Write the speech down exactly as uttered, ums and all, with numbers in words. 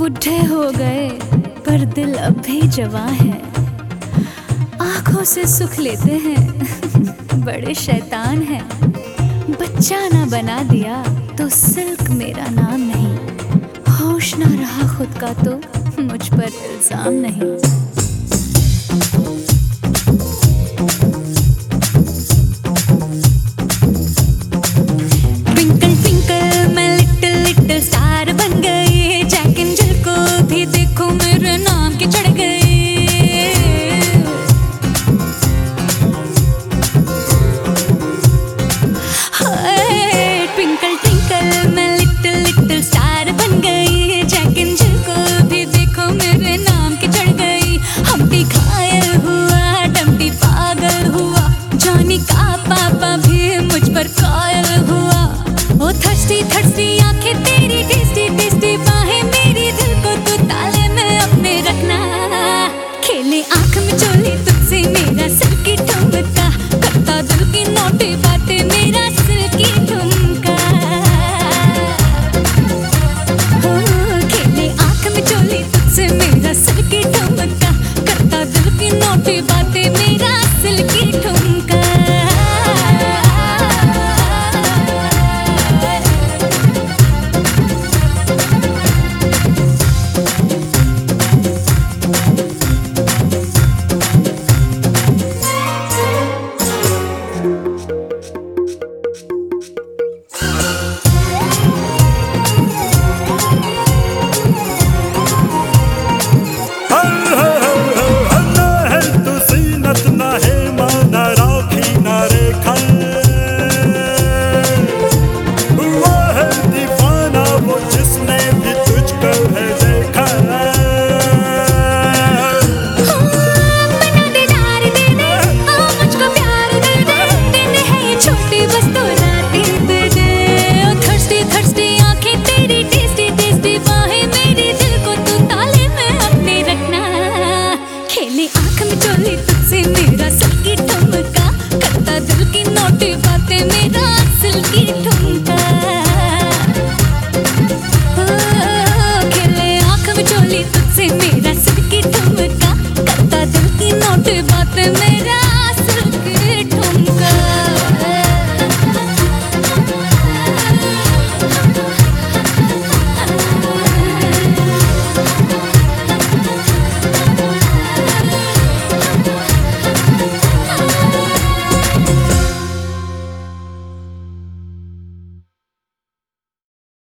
बुढ़े हो गए पर दिल अब भी जवां है। आंखों से सुख लेते हैं बड़े शैतान हैं। बच्चा ना बना दिया तो सिल्क मेरा नाम नहीं। होश ना रहा खुद का तो मुझ पर इल्जाम नहीं। मेरा सिल्की